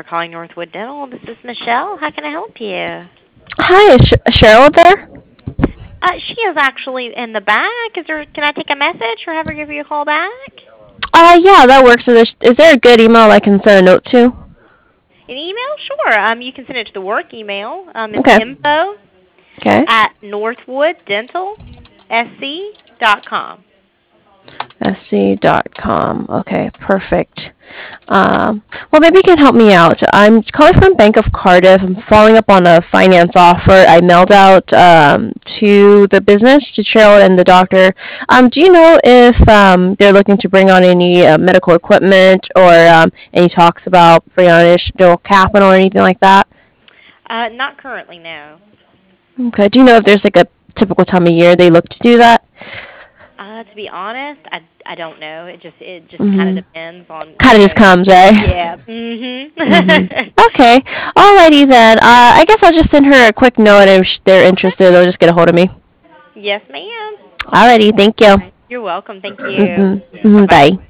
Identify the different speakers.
Speaker 1: calling Northwood Dental. This is Michelle. How can I help you?
Speaker 2: Hi, is Cheryl there?
Speaker 1: She is actually in the back. Can I take a message or have her give you a call back?
Speaker 2: Yeah, that works. Is there a good email I can send a note to?
Speaker 1: An email? Sure. You can send it to the work email. It's
Speaker 2: Okay.
Speaker 1: info
Speaker 2: Okay.
Speaker 1: at northwooddentalsc.com.
Speaker 2: sc.com. Okay, perfect. Well, maybe you can help me out. I'm calling from Bank of Cardiff. I'm following up on a finance offer I mailed out to the business, to Cheryl and the doctor. Do you know if they're looking to bring on any medical equipment or any talks about bringing on additional capital or anything like that?
Speaker 1: Not currently, no.
Speaker 2: Okay. Do you know if there's like a typical time of year they look to do that?
Speaker 1: To be honest, I don't know. It just kind of
Speaker 2: Mhm.
Speaker 1: depends on
Speaker 2: Kind of just comes, right?
Speaker 1: Yeah. Mhm.
Speaker 2: Mhm. Okay. Alrighty then. I guess I'll just send her a quick note, and if they're
Speaker 1: Okay.
Speaker 2: interested, they'll just get a hold of me.
Speaker 1: Yes, ma'am.
Speaker 2: Alrighty. Thank you.
Speaker 1: All right. You're welcome. Thank you.
Speaker 2: Mhm.
Speaker 1: Bye
Speaker 2: Mhm.
Speaker 1: bye.
Speaker 2: Bye.